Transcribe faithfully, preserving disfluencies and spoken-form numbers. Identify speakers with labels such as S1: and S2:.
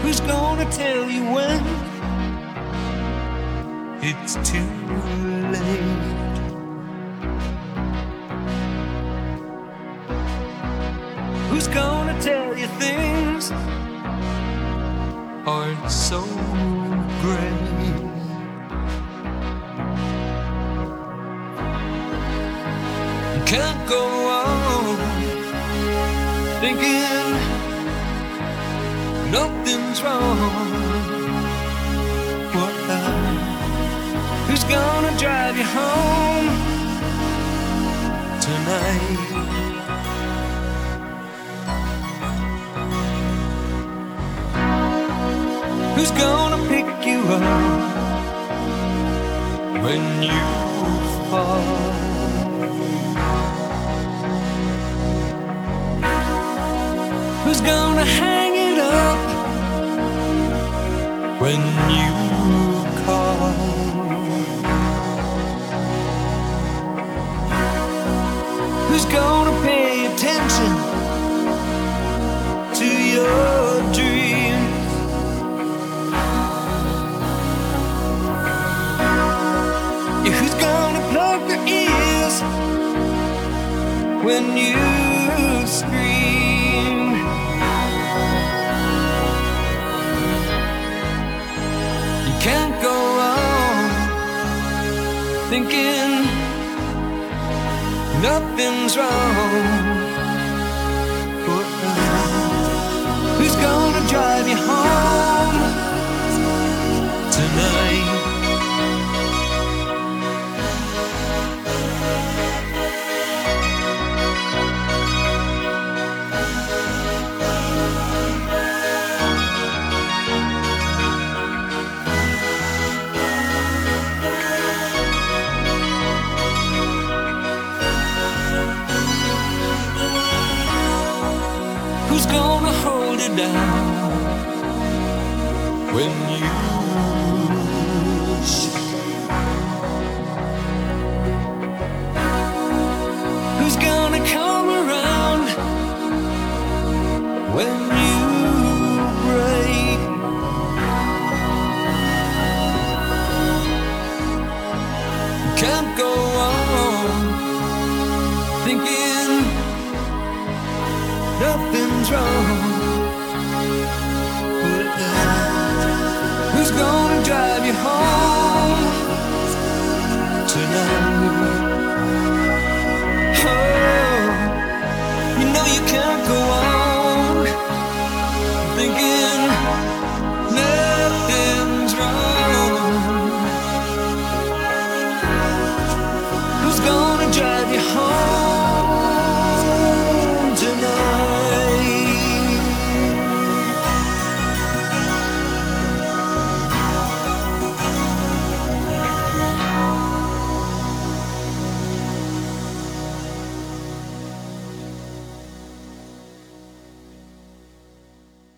S1: Who's gonna tell you when it's too late? Who's gonna tell you things aren't so great? You can't go on thinking nothing's wrong. What now? Who's gonna drive you home tonight? Who's gonna pick you up when you fall? Who's gonna hang it up when you call? Who's gonna pay attention to your dreams? Yeah, who's gonna plug their ears when you scream? You can't go on thinking nothing's wrong. Who's gonna drive you home tonight? Who's gonna hold it down when you shake? Who's gonna come around when